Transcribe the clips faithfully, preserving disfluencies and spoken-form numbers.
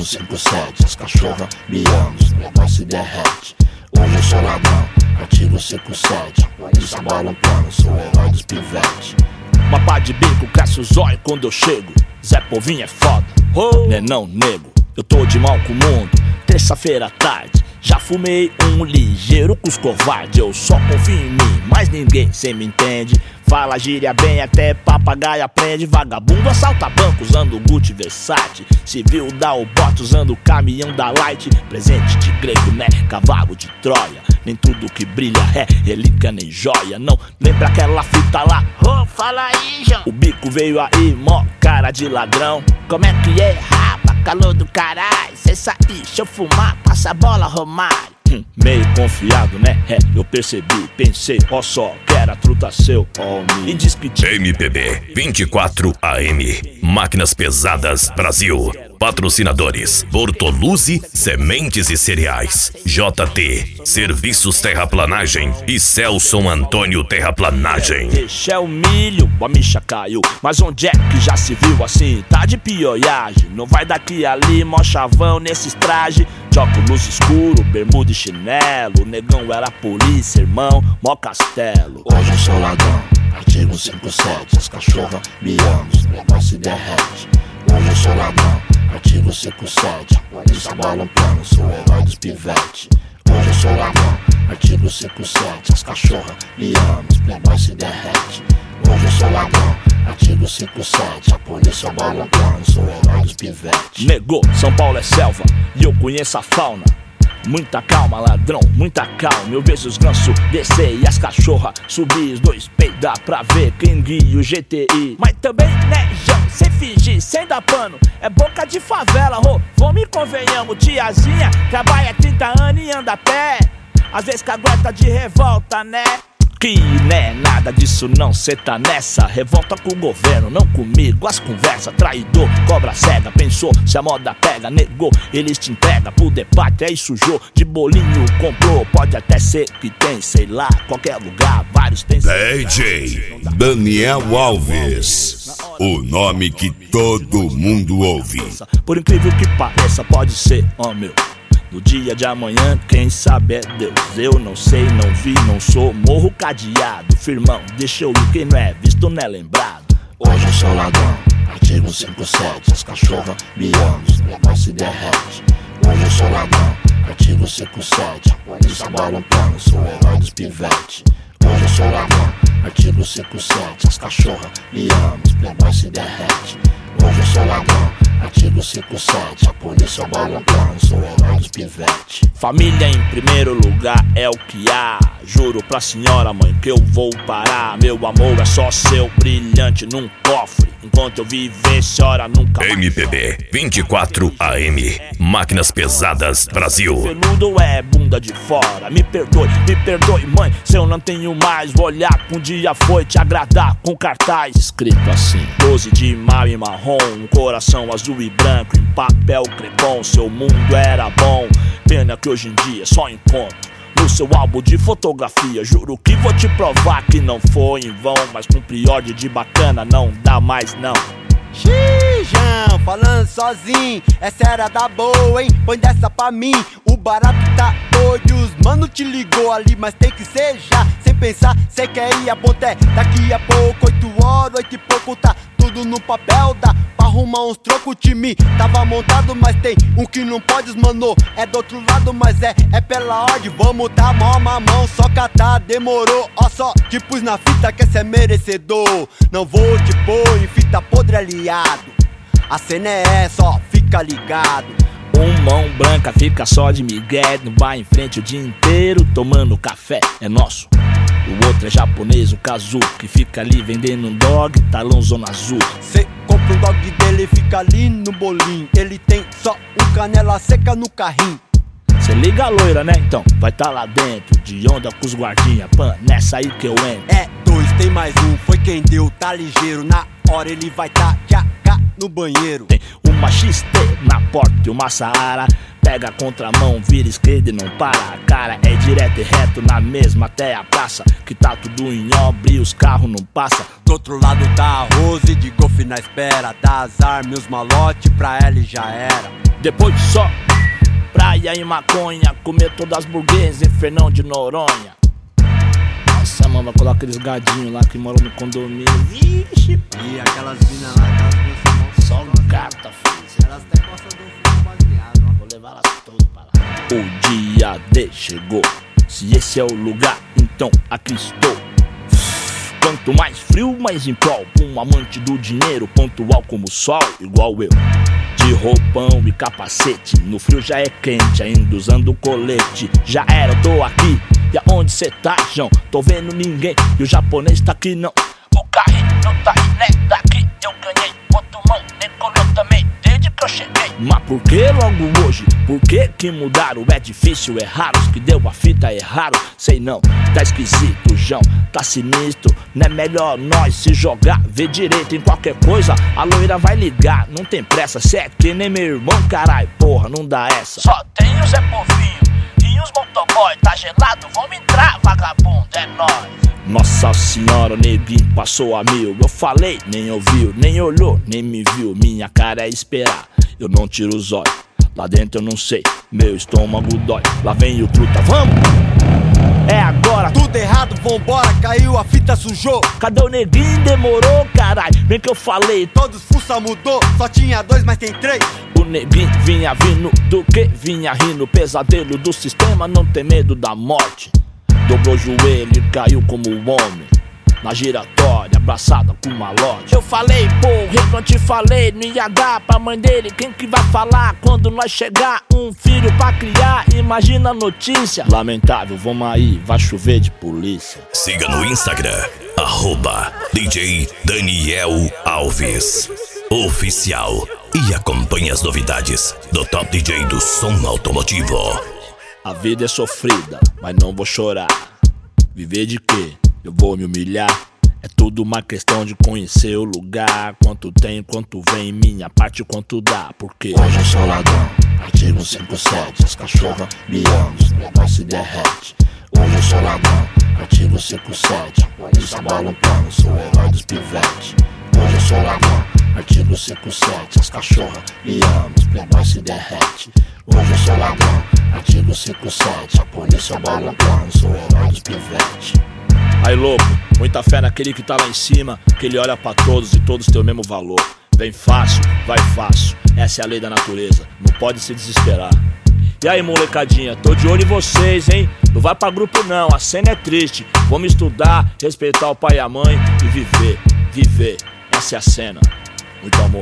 cinco sete, as cachorras me amam, os negócios se derrete. Hoje eu sou ladrão, artigo cinco sete, polícia bola um plano, sou o herói dos pivetes. Uma pá de bico, cresce o zóio quando eu chego. Zé Povinho é foda, oh. Né não, nego, eu tô de mal com o mundo. Terça-feira à tarde, já fumei um ligeiro com os covardes. Eu só confio em mim, mas ninguém cê me entende. Fala gíria bem, até papagaio aprende. Vagabundo assalta banco usando Gucci Versace. Civil dá o bote usando o caminhão da Light. Presente de grego, né, cavalo de Troia. Nem tudo que brilha é relíquia nem joia. Não lembra aquela fita lá? Ô, oh, fala aí, João. O bico veio aí, mó cara de ladrão. Como é que é, rapa, calor do caralho? Cê sair, deixa eu fumar, passa a bola, Romário. Hum, meio confiado, né? É, eu percebi, pensei, ó só, que era truta seu, ó me. E diz que tinha... M P B vinte e quatro A M, Máquinas Pesadas Brasil. Patrocinadores: Bortoluzzi Sementes e Cereais, J T Serviços Terraplanagem e Celson Antônio Terraplanagem. Deixa o milho, a micha caiu. Mas onde é que já se viu assim? Tá de pioiagem. Não vai daqui ali, mó chavão nesses trajes. De óculos escuro, bermuda e chinelo. O negão era polícia, irmão, mó castelo. Hoje eu sou ladrão, artigo cinco sete, as cachorras me amam, os negócios se derrete. Hoje eu sou ladrão, artigo cinco sete, polícia bola um plano, sou o herói dos pivetes. Hoje eu sou ladrão, artigo cinco sete, as cachorras me amam, os playboys se derrete. Hoje eu sou ladrão, artigo cinco sete, a polícia bola um plano, sou o herói dos pivetes. Negou, São Paulo é selva e eu conheço a fauna. Muita calma, ladrão, muita calma. Eu vejo os gansos descer e as cachorras subir. Os dois peidar pra ver quem guia o G T I. Mas também, né, João, sem fingir, sem dar pano. É boca de favela, ô, vamos e convenhamos. Tiazinha trabalha trinta anos e anda a pé. Às vezes cagueta de revolta, né? Que né, nada disso não, cê tá nessa. Revolta com o governo, não comigo. As conversas, traidor, cobra cega. Pensou, se a moda pega, negou. Eles te entregam pro debate, aí sujou. De bolinho comprou, pode até ser que tem, sei lá, qualquer lugar, vários tem. D J Daniel Alves, o nome que todo mundo ouve. Por incrível que pareça, pode ser, ó meu. No dia de amanhã, quem sabe é Deus. Eu não sei, não vi, não sou. Morro cadeado, firmão, deixa eu ir. Quem não é visto não é lembrado. Hoje eu sou ladrão, artigo cinco sete, as cachorras me amam, os negócios se derrete. Hoje eu sou ladrão, artigo cinco sete, a polícia bola um plano, sou o herói dos pivetes. Hoje eu sou ladrão, artigo cinco sete, as cachorras me amam, os playboys se derrete. Hoje eu sou ladrão, artigo cinco sete, a polícia bola um plano, sou o herói dos pivetes. Família em primeiro lugar é o que há. Juro pra senhora mãe que eu vou parar. Meu amor é só seu, brilhante num cofre. Enquanto eu viver, senhora nunca mais. M P B vinte e quatro A M, Máquinas Pesadas Brasil. Peludo é bunda de fora. Me perdoe, me perdoe mãe, se eu não tenho mais. Vou olhar que um dia foi te agradar com cartaz escrito assim: doze de maio e marrom, um coração azul e branco em papel crepom. Seu mundo era bom, pena que hoje em dia só encontro no seu álbum de fotografia. Juro que vou te provar que não foi em vão. Mas com priorde de bacana não dá mais não. Xijão, falando sozinho, essa era da boa, hein? Põe dessa pra mim, o barato tá doido. Os mano te ligou ali, mas tem que ser já. Sem pensar, cê quer ir a ponté. Daqui a pouco, oito horas, oito e pouco, tá tudo no papel. Dá pra arrumar uns trocos, o time tava montado. Mas tem um que não pode, mano, é do outro lado. Mas é, é pela ordem, vamos tá mó mamão. Só catar, demorou, ó só te pus na fita que cê é merecedor. Não vou te pôr em fita podre aliado. A cena é essa, ó, fica ligado. Um mão branca fica só de migué, não vai em frente o dia inteiro tomando café, é nosso. O outro é japonês, o Kazu, que fica ali vendendo um dog, talão zona azul. Cê compra um dog dele e fica ali no bolinho. Ele tem só um canela seca no carrinho. Cê liga a loira, né? Então vai tá lá dentro, de onda com os guardinha. Pan, nessa aí que eu entro. É dois, tem mais um, foi quem deu, tá ligeiro. Na hora ele vai tá tchaca no banheiro. Tem uma X T na porta e uma Saara. pega a contramão, vira esquerda e não para. A cara é direto e reto na mesma até a praça, que tá tudo em obra e os carros não passam. Do outro lado da Rose, de golfe na espera, dá as armas e os malote pra ela e já era. Depois de só praia e maconha, comer todas as burguesas em Fernão de Noronha. Nossa, mano, vai colocar aqueles gadinhos lá que moram no condomínio. Vixe, e aquelas minas lá, aquelas moças só gata, filho. Elas até gostam do filme baseado, ó. Vou levar elas todas pra lá. O dia D chegou. Se esse é o lugar, então aqui estou. Quanto mais frio, mais em prol. Um amante do dinheiro, pontual como o sol, igual eu. De roupão e capacete, no frio já é quente, ainda usando colete. Já era, eu tô aqui, e aonde cê tá, João? Tô vendo ninguém, e o japonês tá aqui não. O carrinho não tá aí, né? Daqui eu ganhei, outro mão, decolou também, desde que eu cheguei. Mas por que logo hoje? Por que que mudaram? É difícil, é raro, os que deu a fita é raro. Sei não, tá esquisito, João, tá sinistro. Não é melhor nós se jogar, ver direito em qualquer coisa. A loira vai ligar, não tem pressa. Cê é que nem meu irmão, carai, porra, não dá essa. Só tem o Zé Povinho e os motoboy. Tá gelado, vamos entrar, vagabundo, é nóis. Nossa senhora, o neguinho passou a mil. Eu falei, nem ouviu, nem olhou, nem me viu. Minha cara é esperar, eu não tiro os olhos. Lá dentro eu não sei, meu estômago dói. Lá vem o truta, vamos! É agora! Tudo errado, vambora, caiu, a fita sujou. Cadê o neguinho? Demorou, carai. Bem que eu falei, todos fuça mudou, só tinha dois, mas tem três. O neguinho vinha vindo do que? Vinha rindo, pesadelo do sistema, não tem medo da morte. Dobrou o joelho e caiu como um homem na giratória, abraçada com uma loja. Eu falei, porra, eu te falei, não ia dar pra mãe dele. Quem que vai falar quando nós chegar? Um filho pra criar, imagina a notícia. Lamentável, vamos aí, vai chover de polícia. Siga no Instagram, arroba D J Daniel Alves Oficial, e acompanhe as novidades do Top D J do som automotivo. A vida é sofrida, mas não vou chorar. Viver de quê? Eu vou me humilhar. É tudo uma questão de conhecer o lugar. Quanto tem, quanto vem, minha parte, quanto dá. Porque hoje eu sou ladrão, artigo cinquenta e sete. As cachorras me amam, os negócios se derrete. Hoje eu sou ladrão, artigo cinquenta e sete. Polícia bola um pano, sou o herói dos pivetes. Hoje eu sou ladrão, artigo cinquenta e sete. As cachorras me amam, os playboys se derrete. Hoje eu sou ladrão, artigo cinquenta e sete. A polícia bola um pano, sou o herói dos pivetes. Aí louco, muita fé naquele que tá lá em cima, que ele olha pra todos e todos têm o mesmo valor. Vem fácil, vai fácil, essa é a lei da natureza, não pode se desesperar. E aí molecadinha, tô de olho em vocês, hein? Não vai pra grupo não, a cena é triste. Vamos estudar, respeitar o pai e a mãe e viver, viver, essa é a cena. Muito amor.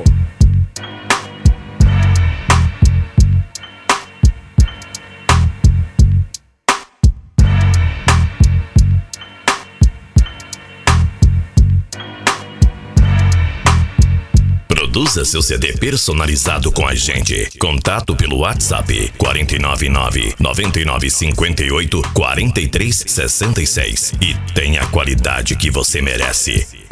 Produza seu C D personalizado com a gente. Contato pelo WhatsApp quatro nove nove, nove nove cinco oito, quatro três seis seis e tenha a qualidade que você merece.